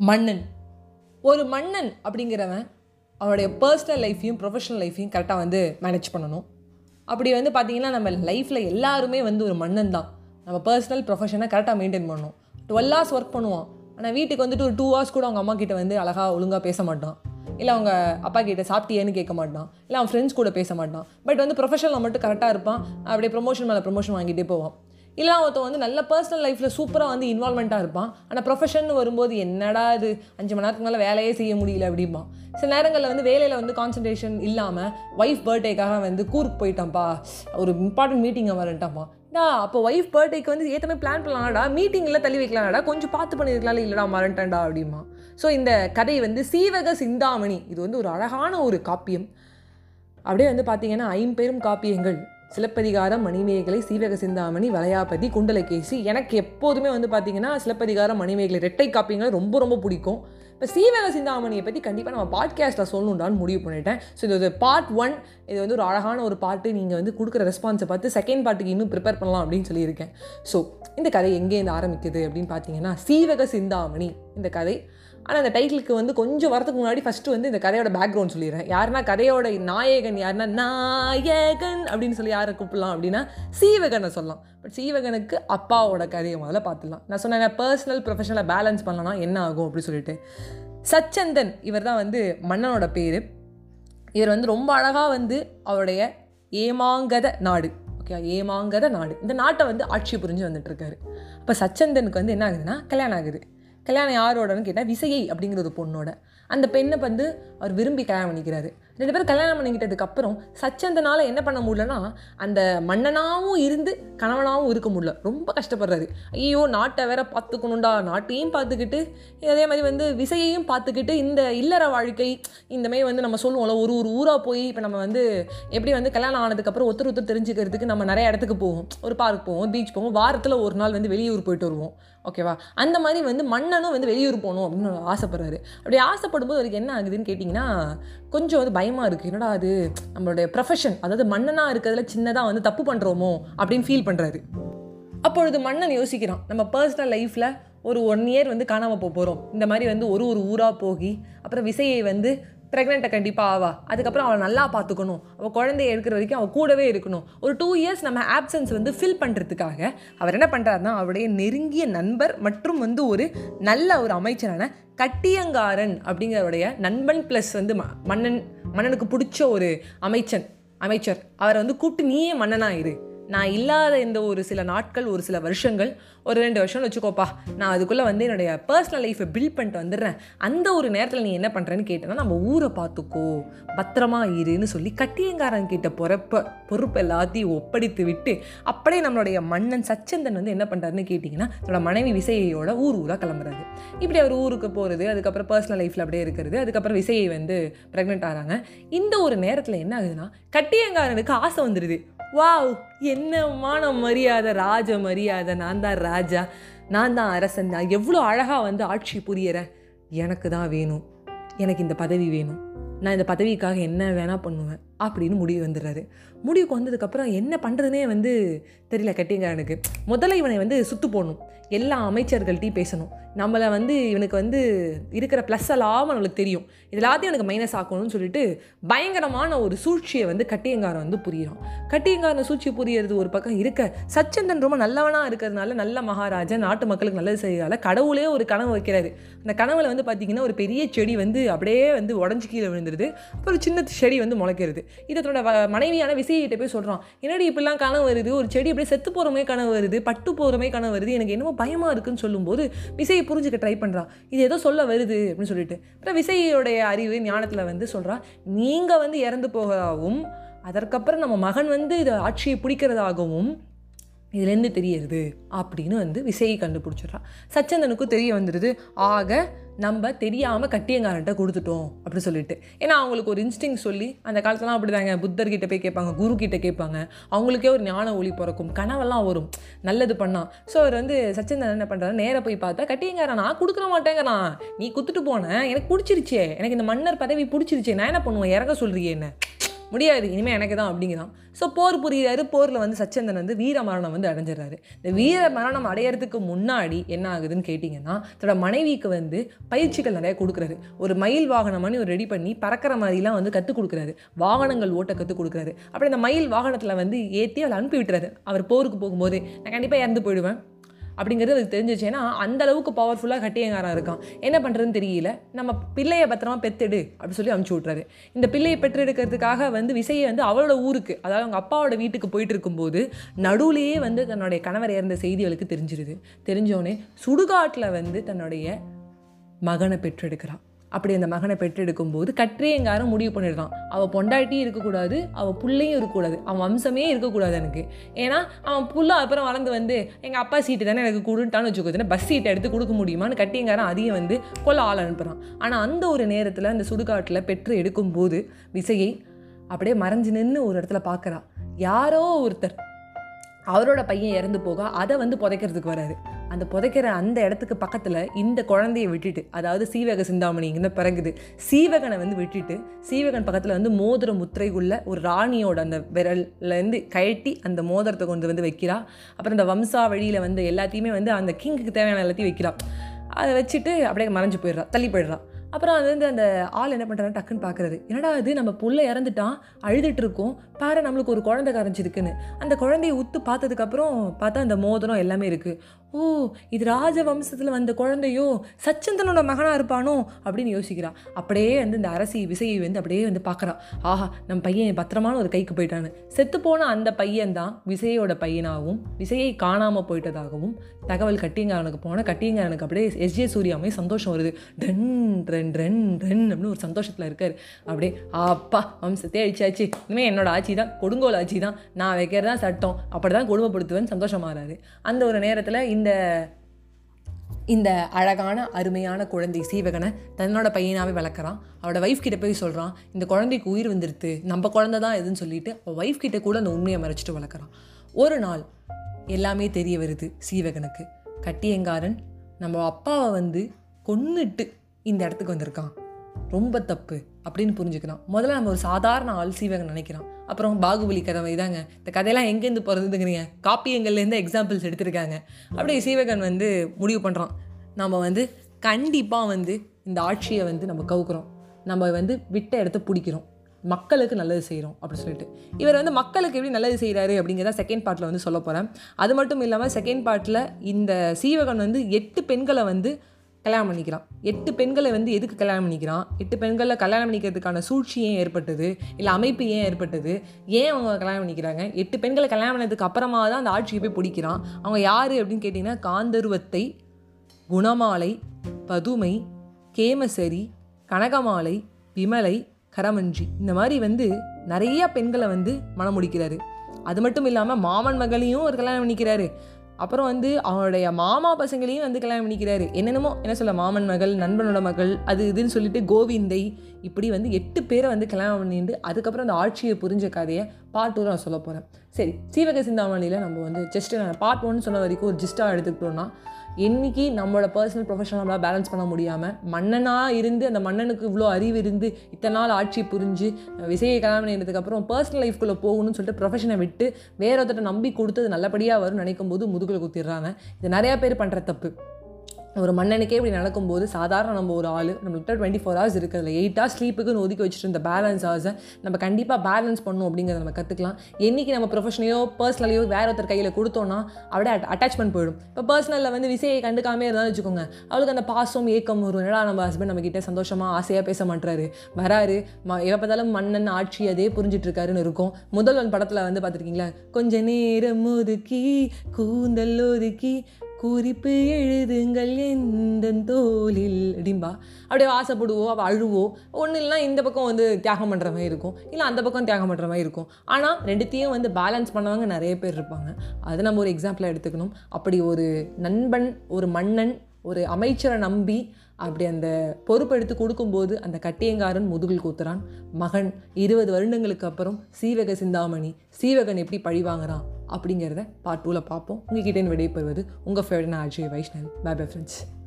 மன்னன். ஒரு மன்னன் அப்படிங்கிறவன் அவனுடைய பர்சனல் லைஃப்பையும் ப்ரொஃபஷனல் லைஃப்பையும் கரெக்டாக வந்து மேனேஜ் பண்ணணும். அப்படி வந்து பார்த்திங்கன்னா நம்ம லைஃப்பில் எல்லாருமே வந்து ஒரு மன்னன் தான். நம்ம பர்சனல் ப்ரொஃபஷனை கரெக்டாக மெயின்டைன் பண்ணணும். 12 hours ஒர்க் பண்ணுவான், ஆனால் வீட்டுக்கு வந்துட்டு ஒரு 2 hours கூட அவங்க அம்மா கிட்ட வந்து அழகாக ஒழுங்காக பேச மாட்டான், இல்லை அவங்க அப்பா கிட்ட சாப்பிட்டியேன்னு கேட்க மாட்டான், இல்லை அவன் ஃப்ரெண்ட்ஸ் கூட பேச மாட்டான். பட் வந்து ப்ரொஃபஷனில் மட்டும் கரெக்டாக இருப்பான். அப்படியே ப்ரொமோஷன் மேலே ப்ரொமோஷன் வாங்கிட்டே போவான். இல்லை ஒருத்தன் வந்து நல்ல பர்சனல் லைஃப்பில் சூப்பராக வந்து இன்வால்மெண்ட்டாக இருப்பான், ஆனால் ப்ரொஃபஷன் வரும்போது என்னடா இது 5 மணி நேரத்துக்கு மேலே வேலையே செய்ய முடியல அப்படிம்பான். சில நேரங்களில் வந்து வேலையில் வந்து கான்சன்ட்ரேஷன் இல்லாமல் ஒய்ஃப் பர்த்டேக்காக வந்து கூருக்கு போயிட்டான்ப்பா, ஒரு இம்பார்ட்டன்ட் மீட்டிங்கை வரட்டான்ப்பா. அப்போ ஒய்ஃப் பர்த்டேக்கு வந்து ஏற்றமே பிளான் பண்ணலாம்டா, மீட்டிங்கில் தள்ளி வைக்கலாம்டா, கொஞ்சம் பார்த்து பண்ணியிருக்கலாம், இல்லைடா மறந்துட்டேன்டா அப்படிமா. ஸோ இந்த கதை வந்து சீவக சிந்தாமணி, இது வந்து ஒரு அழகான ஒரு காப்பியம். அப்படியே வந்து பார்த்தீங்கன்னா 50 காப்பியங்கள், சிலப்பதிகாரம், மணிமேகலை, சீவக சிந்தாமணி, வளையாபதி, குண்டலகேசி. எனக்கு எப்போதுமே வந்து பார்த்திங்கன்னா சிலப்பதிகாரம், மணிமேகலை 2 காப்பியங்கள் ரொம்ப ரொம்ப பிடிக்கும். இப்போ சீவக சிந்தாமணியை பற்றி கண்டிப்பாக நம்ம பாட்காஸ்ட்டில் சொல்லணுன்றான்னு முடிவு பண்ணிட்டேன். ஸோ இது ஒரு பார்ட் 1. இது வந்து ஒரு அழகான ஒரு பாட்டு. நீங்கள் வந்து கொடுக்குற ரெஸ்பான்ஸை பார்த்து செகண்ட் பார்ட்டுக்கு இன்னும் ப்ரிப்பேர் பண்ணலாம் அப்படின்னு சொல்லியிருக்கேன். ஸோ இந்த கதை எங்கேருந்து ஆரம்பிக்குது அப்படின்னு பார்த்தீங்கன்னா சீவக சிந்தாமணி இந்த கதை. ஆனால் அந்த டைட்டிலுக்கு வந்து கொஞ்சம் வரதுக்கு முன்னாடி ஃபஸ்ட்டு வந்து இந்த கதையோட பேக்ரவுண்ட் சொல்லிடுறேன். யாருன்னா கதையோட நாயகன் யாருன்னா நாயகன் அப்படின்னு சொல்லி யாரை கூப்பிடலாம் அப்படின்னா சீவகனை சொல்லலாம். பட் சீவகனுக்கு அப்பாவோட கதையை முதல்ல பார்த்துடலாம். நான் சொன்னேன் பர்சனல் ப்ரொஃபஷனலை பேலன்ஸ் பண்ணலாம் என்ன ஆகும் அப்படின்னு சொல்லிட்டு. சச்சந்தன் இவர் தான் வந்து மன்னனோட பேர். இவர் வந்து ரொம்ப அழகாக வந்து அவருடைய ஏமாங்கத நாடு, ஓகே, ஏமாங்கத நாடு, இந்த நாட்டை வந்து ஆட்சி புரிஞ்சு வந்துட்டுருக்காரு. அப்போ சச்சந்தனுக்கு வந்து என்ன ஆகுதுன்னா கல்யாணம் ஆகுது. கல்யாணம் யாரோடன்னு கேட்டால் விசையை அப்படிங்கிற ஒரு பொண்ணோட. அந்த பெண்ணை வந்து அவர் விரும்பி கல்யாணம் பண்ணிக்கிறாரு. 2 பேரும் கல்யாணம் பண்ணிக்கிட்டதுக்கப்புறம் சச்சந்தனால் என்ன பண்ண முடியலன்னா அந்த மன்னனாகவும் இருந்து கணவனாகவும் இருக்க முடியல. ரொம்ப கஷ்டப்படுறாரு. ஐயோ நாட்டை வேற பார்த்துக்கணுண்டா, நாட்டையும் பார்த்துக்கிட்டு அதே மாதிரி வந்து விசையையும் பார்த்துக்கிட்டு இந்த இல்லற வாழ்க்கை இந்தமாரி வந்து நம்ம சொல்லுவோம்ல, ஒரு ஊராக போய் இப்போ நம்ம வந்து எப்படி வந்து கல்யாணம் ஆனதுக்கப்புறம் ஒருத்தர் தெரிஞ்சுக்கிறதுக்கு நம்ம நிறைய இடத்துக்கு போவோம், ஒரு பார்க் போவோம், பீச் போவோம், வாரத்தில் ஒரு நாள் வந்து வெளியூர் போயிட்டு வருவோம், ஓகேவா. அந்த மாதிரி வந்து மன்னனும் வந்து வெளியூர் போகணும் அப்படின்னு ஆசைப்படுறாரு. அப்படி ஆசைப்படும்போது அவருக்கு என்ன ஆகுதுன்னு கேட்டிங்கன்னா கொஞ்சம் வந்து பயமாக இருக்குது. என்னடா அது நம்மளுடைய ப்ரொஃபஷன், அதாவது மன்னனாக இருக்கிறதுல சின்னதாக வந்து தப்பு பண்ணுறோமோ அப்படின்னு ஃபீல் பண்ணுறாரு. அப்பொழுது மன்னன் யோசிக்கிறான், நம்ம பர்சனல் லைஃப்பில் ஒரு 1 year வந்து காணாமல் போகிறோம், இந்த மாதிரி வந்து ஒரு ஊராக போகி அப்புறம் விசையை வந்து ப்ரெக்னெண்ட்டை கண்டிப்பாக ஆவா, அதுக்கப்புறம் அவளை நல்லா பார்த்துக்கணும், அவள் குழந்தைய எடுக்கிற வரைக்கும் அவள் கூடவே இருக்கணும். ஒரு 2 years நம்ம ஆப்சன்ஸ் வந்து ஃபில் பண்ணுறதுக்காக அவர் என்ன பண்ணுறாருன்னா அவருடைய நெருங்கிய நண்பர் மற்றும் வந்து ஒரு நல்ல ஒரு அமைச்சரான கட்டியங்காரன் அப்படிங்கிறவருடைய நண்பன் ப்ளஸ் வந்து மன்னனுக்கு பிடிச்ச ஒரு அமைச்சர் அவரை வந்து கூப்பிட்டு நீயே மன்னனாயிரு, நான் இல்லாத இந்த ஒரு சில நாட்கள், ஒரு சில வருஷங்கள், ஒரு 2 வருஷம்னு வச்சுக்கோப்பா, நான் அதுக்குள்ளே வந்து என்னுடைய பர்சனல் லைஃப்பை பில்ட் பண்ணிட்டு வந்துடுறேன், அந்த ஒரு நேரத்தில் நீ என்ன பண்ணுறேன்னு கேட்டேன்னா நம்ம ஊரை பார்த்துக்கோ, பத்திரமா இருன்னு சொல்லி கட்டியங்காரன் கிட்ட பொறுப்பு எல்லாத்தையும் ஒப்படைத்து விட்டு அப்படியே நம்மளுடைய மன்னன் சச்சந்தன் வந்து என்ன பண்ணுறாருன்னு கேட்டிங்கன்னா என்னோட மனைவி விசையோட ஊராக கிளம்புறாரு. இப்படி அவர் ஊருக்கு போகிறது, அதுக்கப்புறம் பர்சனல் லைஃப்பில் அப்படியே இருக்கிறது, அதுக்கப்புறம் விசையை வந்து ப்ரெக்னென்ட் ஆகிறாங்க. இந்த ஒரு நேரத்தில் என்ன ஆகுதுன்னா கட்டியங்காரனுக்கு ஆசை வந்துடுது. வாவ், என்னமான மரியாதை, ராஜ மரியாதை, நான் தான் ராஜா, நான் தான் அரசன், நான் எவ்வளோ அழகாக வந்து ஆட்சி புரியறேன், எனக்கு தான் வேணும், எனக்கு இந்த பதவி வேணும், நான் இந்த பதவிக்காக என்ன வேணால் பண்ணுவேன் அப்படின்னு முடிவு வந்துடுறாரு. முடிவுக்கு வந்ததுக்கப்புறம் என்ன பண்ணுறதுனே வந்து தெரியல கட்டியங்காரனுக்கு. முதல்ல இவனை வந்து சுற்று போடணும், எல்லா அமைச்சர்கள்ட்டையும் பேசணும், நம்மளை வந்து இவனுக்கு வந்து இருக்கிற ப்ளஸ் எல்லாம் நம்மளுக்கு தெரியும், இது எல்லாத்தையும் எனக்கு மைனஸ் ஆக்கணும்னு சொல்லிட்டு பயங்கரமான ஒரு சூழ்ச்சியை வந்து கட்டியங்காரன் வந்து புரியிறான். கட்டியங்காரன் சூழ்ச்சி புரியறது ஒரு பக்கம் இருக்க, சச்சந்தன் ரொம்ப நல்லவனாக இருக்கிறதுனால, நல்ல மகாராஜா, நாட்டு மக்களுக்கு நல்லது செய்யறால கடவுளே ஒரு கனவு வைக்கிறாரு. அந்த கனவுல வந்து பார்த்தீங்கன்னா ஒரு பெரிய செடி வந்து அப்படியே வந்து உடஞ்சி கீழே விழுந்துருது. அப்புறம் சின்ன செடி வந்து முளைக்கிறது. இதை தன்னோட மனைவியான விசையிட்ட போய் சொல்கிறான், என்னடி இப்படிலாம் கனவு வருது, ஒரு செடி அப்படியே செத்து போகிறமே கனவு வருது, பட்டு போகிறமே கனவு வருது, எனக்கு என்னமோ பயமாக இருக்குன்னு சொல்லும்போது விசையை புரிஞ்சுக்க ட்ரை பண்ணுறான், இது ஏதோ சொல்ல வருது அப்படின்னு சொல்லிட்டு. அப்புறம் விசையோடைய அறிவு ஞானத்தில் வந்து சொல்கிறான், நீங்கள் வந்து இறந்து போகிறதாகவும் அதற்கப்புறம் நம்ம மகன் வந்து இதை ஆட்சியை பிடிக்கிறதாகவும் இதுலேருந்து தெரியறது அப்படின்னு வந்து விசையை கண்டுபிடிச்சிட்றான். சச்சந்தனுக்கும் தெரிய வந்துடுது, ஆக நம்ம தெரியாமல் கட்டியங்காரன்ட்ட கொடுத்துட்டோம் அப்படின்னு சொல்லிட்டு. ஏன்னா அவங்களுக்கு ஒரு இன்ஸ்டிங் சொல்லி அந்த காலத்துலாம் அப்படி தாங்க, புத்தர்கிட்ட போய் கேட்பாங்க, குரு கிட்ட கேட்பாங்க, அவங்களுக்கே ஒரு ஞான ஒளி பிறக்கும், கனவெல்லாம் வரும் நல்லது பண்ணால். ஸோ அவர் வந்து சச்சந்தன் என்ன பண்ணுறாரு, நேராக போய் பார்த்தா கட்டியங்காரன் நான் கொடுக்க மாட்டேங்கிறான், நீ குத்துட்டு போனேன், எனக்கு பிடிச்சிருச்சே, எனக்கு இந்த மன்னர் பதவி பிடிச்சிருச்சே, நான் என்ன பண்ணுவேன், இறங்க சொல்றியே என்ன முடியாது, இனிமேல் எனக்கு தான் அப்படிங்கிறான். ஸோ போர் புரியாரு. போரில் வந்து சச்சந்தன் வந்து வீர மரணம் வந்து அடைஞ்சிடறாரு. இந்த வீர மரணம் அடையிறதுக்கு முன்னாடி என்ன ஆகுதுன்னு கேட்டிங்கன்னா, தன்னோட மனைவிக்கு வந்து பயிற்சிகள் நிறையா கொடுக்குறாரு. ஒரு மயில் வாகனமானு ஒரு ரெடி பண்ணி பறக்கிற மாதிரிலாம் வந்து கற்றுக் கொடுக்குறாரு. வாகனங்கள் ஓட்ட கற்றுக் கொடுக்குறாரு. அப்படி அந்த மயில் வாகனத்தில் வந்து ஏற்றி அவளை அனுப்பி விட்டுறாரு. அவர் போருக்கு போகும்போது நான் கண்டிப்பாக இறந்து போயிடுவேன் அப்படிங்கிறது அதுக்கு தெரிஞ்சிச்சு. ஏன்னா அந்த அளவுக்கு பவர்ஃபுல்லாக கட்டியங்காரன் இருக்கான். என்ன பண்ணுறதுன்னு தெரியல. நம்ம பிள்ளையை பத்திரமா பெத்தெடு அப்படின்னு சொல்லி அனுப்பிச்சி விட்றாரு. இந்த பிள்ளையை பெற்றெடுக்கிறதுக்காக வந்து விசையை வந்து அவளோட ஊருக்கு, அதாவது அவங்க அப்பாவோட வீட்டுக்கு போயிட்டு இருக்கும்போது நடுவுலேயே வந்து தன்னுடைய கணவர் இறந்த செய்தி அவளுக்கு தெரிஞ்சிருது. தெரிஞ்சோடனே சுடுகாட்டில் வந்து தன்னுடைய மகனை பெற்றெடுக்கிறான். அப்படி அந்த மகனை பெற்றெடுக்கும்போது கற்றியங்காரன் முடிவு பண்ணிடுறான், அவள் பொண்டாட்டியும் இருக்கக்கூடாது, அவள் பிள்ளையும் இருக்கக்கூடாது, அவன் வம்சமே இருக்கக்கூடாது எனக்கு. ஏன்னா அவன் புள்ள அப்புறம் வளர்ந்து வந்து எங்கள் அப்பா சீட்டு தானே எனக்கு கொடுன்ட்டான்னு வச்சுக்கோதுன்னா பஸ் சீட்டை எடுத்து கொடுக்க முடியுமான்னு கட்டியங்காரன் அதையும் வந்து கொல்ல ஆள் அனுப்புகிறான். ஆனால் அந்த ஒரு நேரத்தில் அந்த சுடுகாட்டில் பெற்று எடுக்கும்போது விசையை அப்படியே மறைஞ்சு நின்று ஒரு இடத்துல பார்க்குறா. யாரோ ஒருத்தர் அவரோட பையன் இறந்து போக அதை வந்து புதைக்கிறதுக்கு வராரு. அந்த புதைக்கிற அந்த இடத்துக்கு பக்கத்தில் இந்த குழந்தையை விட்டுட்டு, அதாவது சீவக சிந்தாமணிங்கிற பிறகுது சீவகனை வந்து விட்டுட்டு, சீவகன் பக்கத்தில் வந்து மோதிர முத்திரைக்குள்ள ஒரு ராணியோட அந்த விரல்லேருந்து கழட்டி அந்த மோதிரத்தை கொண்டு வந்து வைக்கிறா. அப்புறம் இந்த வம்சா வழியில் வந்து எல்லாத்தையுமே வந்து அந்த கிங்குக்கு தேவையான எல்லாத்தையும் வைக்கிறா. அதை வச்சுட்டு அப்படியே மறைஞ்சு போயிடுறா, தள்ளி போயிடுறா. அப்புறம் அது வந்து அந்த ஆள் என்ன பண்ணுறாரு, டக்குன்னு பார்க்குறாரு, என்னடா இது நம்ம புள்ள இறந்துட்டான், அழுதுட்டு இருக்கோம், பாரு நம்மளுக்கு ஒரு குழந்தை கரைஞ்சிருக்குன்னு. அந்த குழந்தைய உத்து பார்த்ததுக்கப்புறம் பார்த்தா அந்த மோதிரம் எல்லாமே இருக்குது. ஓ, இது ராஜவம்சத்தில் வந்த குழந்தையோ, சச்சந்தனோட மகனாக இருப்பானோ அப்படின்னு யோசிக்கிறா. அப்படியே வந்து இந்த அரசி விசையை வந்து அப்படியே வந்து பார்க்குறா. ஆஹா, நம்ம பையன் பத்திரமான ஒரு கைக்கு போயிட்டான்னு. செத்துப்போன அந்த பையன்தான் விசையோட பையனாகவும் விசையை காணாமல் போயிட்டதாகவும் தகவல் கட்டியங்காரனுக்கு போனால் கட்டியங்காரனுக்கு அப்படியே எஸ்ஜே சூர்யாமே சந்தோஷம் வருது. டன் ரென் ரென் ரென் அப்படின்னு ஒரு சந்தோஷத்தில் இருக்கார். அப்படியே அப்பா வம்சத்தை அழிச்சாச்சு, இனிமேல் என்னோட ஆட்சி தான், கொடுங்கோல் ஆட்சி தான், நான் வைக்கிறதான் சட்டம், அப்படி தான் கொடுமைப்படுத்துவேன்னு சந்தோஷமாகறாரு. அந்த ஒரு நேரத்தில் இந்த அழகான அருமையான குழந்தை சீவகனை தன்னோட பையனாகவே வளர்க்குறான். அவளோட ஒய்ஃப் கிட்ட போய் சொல்கிறான், இந்த குழந்தைக்கு உயிர் வந்துடுது, நம்ம குழந்தை தான் எதுன்னு சொல்லிட்டு அவள் ஒய்ஃப் கிட்ட கூட அந்த உண்மையை மறைச்சிட்டு வளர்க்குறான். ஒரு நாள் எல்லாமே தெரிய வருது சீவகனுக்கு. கட்டியங்காரன் நம்ம அப்பாவை வந்து கொன்னுட்டு இந்த இடத்துக்கு வந்திருக்கான், ரொம்ப தப்பு அப்படின்னு புரிஞ்சுக்கிறான். முதல்ல நம்ம ஒரு சாதாரண ஆள் சீவகன் நினைக்கிறான். அப்புறம் பாகுபலி கதை இதாங்க, இந்த கதையெல்லாம் எங்கேருந்து போகிறதுங்கிறீங்க, காப்பியங்கள்லேருந்து எக்ஸாம்பிள்ஸ் எடுத்திருக்காங்க. அப்படியே சீவகன் வந்து முடிவு பண்ணுறான், நம்ம வந்து கண்டிப்பாக வந்து இந்த ஆட்சியை வந்து நம்ம கவுக்குறோம், நம்ம வந்து விட்ட இடத்த பிடிக்கிறோம், மக்களுக்கு நல்லது செய்கிறோம் அப்படின்னு சொல்லிட்டு. இவர் வந்து மக்களுக்கு எப்படி நல்லது செய்கிறாரு அப்படிங்கிறத செகண்ட் பார்ட்டில் வந்து சொல்ல போகிறேன். அது மட்டும் இல்லாமல் செகண்ட் பார்ட்டில் இந்த சீவகன் வந்து 8 பெண்களை வந்து கல்யாணம் பண்ணிக்கிறான். 8 பெண்களை வந்து எதுக்கு கல்யாணம் பண்ணிக்கிறான், 8 பெண்களை கல்யாணம் பண்ணிக்கிறதுக்கான சூழ்ச்சி ஏன் ஏற்பட்டது, இல்லை அமைப்பு ஏன் ஏற்பட்டது, ஏன் அவங்க கல்யாணம் பண்ணிக்கிறாங்க, 8 பெண்களை கல்யாணம் பண்ணதுக்கு அப்புறமா தான் அந்த ஆட்சியை போய் பிடிக்கிறான். அவங்க யார் அப்படின்னு கேட்டிங்கன்னா, காந்தருவத்தை, குணமாலை, பதுமை, கேமசரி, கனகமாலை, விமலை, கரமஞ்சி, இந்த மாதிரி வந்து நிறைய பெண்களை வந்து மனம் முடிக்கிறாரு. அது மட்டும் இல்லாமல் மாமன் மகளையும் ஒரு கல்யாணம் பண்ணிக்கிறாரு. அப்புறம் வந்து அவனுடைய மாமா பசங்களையும் வந்து கல்யாணம் பண்ணிக்கிறாரு. என்னென்னமோ என்ன சொல்ல, மாமன் மகள், நண்பனோட மகள், அது இதுன்னு சொல்லிட்டு கோவிந்தை, இப்படி வந்து 8 பேரை வந்து கல்யாணம் பண்ணிட்டு அதுக்கப்புறம் அந்த ஆட்சியை புரிஞ்ச கதையை பார்ட் 2 நான் சொல்ல போகிறேன். சரி, சீவக சிந்தாமணியில் நம்ம வந்து ஜஸ்ட்டு நான் பார்ட் 1 சொன்ன வரைக்கும் ஒரு ஜிஸ்ட்டாக எடுத்துக்கிட்டோம்னா, என்றைக்கு நம்மளோட பர்சனல் ப்ரொஃபஷனல் நம்மளால் பேலன்ஸ் பண்ண முடியாமல் மன்னனாக இருந்து அந்த மன்னனுக்கு இவ்வளோ அறிவு இருந்து இத்தனை நாள் ஆட்சி புரிஞ்சு விசையை கல்யாணம் பண்ணதுக்கப்புறம் பர்சனல் லைஃப்குள்ளே போகணும்னு சொல்லிட்டு ப்ரொஃபஷனை விட்டு வேற ஒருத்தட்ட நம்பி கொடுத்தது நல்லபடியாக வரும்னு நினைக்கும் போது முதுகில் குத்திடுறாங்க. இது நிறையா பேர் பண்ணுற தப்பு. ஒரு மன்னனுக்கே இப்படி நடக்கும்போது சாதாரண நம்ம ஒரு ஆள், நம்மள்கிட்ட 24 hours இருக்கிறதுல 8 hours ஸ்லீப்புக்குன்னு ஒதுக்கி வச்சுட்டு இந்த பேலன்ஸ் ஹவர்ஸை நம்ம கண்டிப்பாக பேலன்ஸ் பண்ணணும் அப்படிங்கிறத நம்ம கற்றுக்கலாம். என்றைக்கு நம்ம ப்ரொஃபஷனையோ பர்சனலையோ வேற ஒருத்தர் கையில் கொடுத்தோன்னா அவட அட்டாச்மெண்ட் போயிடும். இப்போ பர்சனலில் வந்து விசையை கண்டுக்காமே இருந்தாலும் வச்சுக்கோங்க, அவளுக்கு அந்த பாசம் ஏக்கம் வரும். என்னடா நம்ம ஹஸ்பண்ட் நம்மக்கிட்ட சந்தோஷமாக ஆசையாக பேச மாட்டுறாரு, வராரு, எப்போ பார்த்தாலும் மன்னன் ஆட்சி அதே புரிஞ்சிட்டு இருக்காருன்னு இருக்கும். முதல்வன் படத்தில் வந்து பார்த்துருக்கீங்களா, கொஞ்ச நேரம் ஒதுக்கி கூந்தல் ஒதுக்கி குறிப்பு எழுதுங்கள் எந்த தோலில் அப்படின்பா. அப்படியே ஆசைப்படுவோம், அவள் அழுவோம். ஒன்றும் இல்லைனா இந்த பக்கம் வந்து தியாகம் பண்ணுற மாதிரி இருக்கும், இல்லை அந்த பக்கம் தியாகம் பண்ணுற மாதிரி இருக்கும். ஆனால் ரெண்டுத்தையும் வந்து பேலன்ஸ் பண்ணவங்க நிறைய பேர் இருப்பாங்க. அது நம்ம ஒரு எக்ஸாம்பிளாக எடுத்துக்கணும். அப்படி ஒரு நண்பன், ஒரு மன்னன், ஒரு அமைச்சரை நம்பி அப்படி அந்த பொறுப்பு எடுத்து கொடுக்கும்போது அந்த கட்டியங்காரன் முதுகில் கூத்துறான். மகன் 20 வருடங்களுக்கு அப்புறம் சீவக சிந்தாமணி, சீவகன் எப்படி பழி வாங்குறான் அப்படிங்கிறத பார்ட் 2ல் பார்ப்போம். உங்ககிட்ட விடைபெறுவது உங்கள் favourite Ajay Vaishnavi. Bye bye friends.